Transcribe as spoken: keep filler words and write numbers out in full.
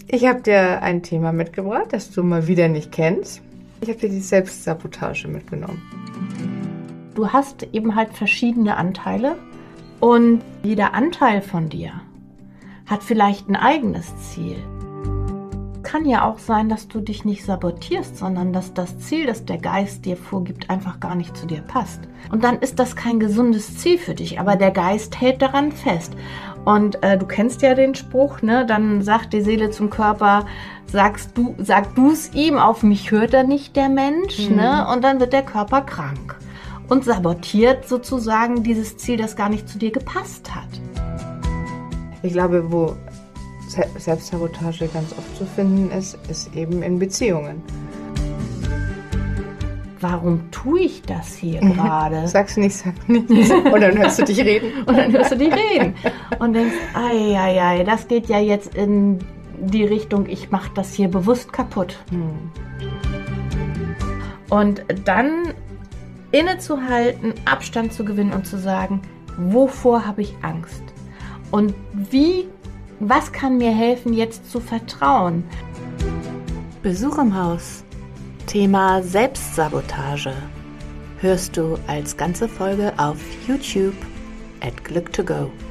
Ich habe dir ein Thema mitgebracht, das du mal wieder nicht kennst. Ich habe dir die Selbstsabotage mitgenommen. Du hast eben halt verschiedene Anteile und jeder Anteil von dir hat vielleicht ein eigenes Ziel. Kann ja auch sein, dass du dich nicht sabotierst, sondern dass das Ziel, das der Geist dir vorgibt, einfach gar nicht zu dir passt. Und dann ist das kein gesundes Ziel für dich, aber der Geist hält daran fest. Und äh, du kennst ja den Spruch, ne? Dann sagt die Seele zum Körper, sagst du, sag du es ihm, auf mich hört er nicht, der Mensch, mhm. ne? Und dann wird der Körper krank und sabotiert sozusagen dieses Ziel, das gar nicht zu dir gepasst hat. Ich glaube, wo Selbstsabotage ganz oft zu finden ist, ist eben in Beziehungen. Warum tue ich das hier gerade? Sag's nicht, sag nichts. Und dann hörst du dich reden. Und dann hörst du dich reden. Und denkst, ei, ei, ei, das geht ja jetzt in die Richtung, ich mache das hier bewusst kaputt. Hm. Und dann innezuhalten, Abstand zu gewinnen und zu sagen, wovor habe ich Angst? Und wie, was kann mir helfen, jetzt zu vertrauen? Besuch im Haus. Thema Selbstsabotage hörst du als ganze Folge auf YouTube at Glück to Go.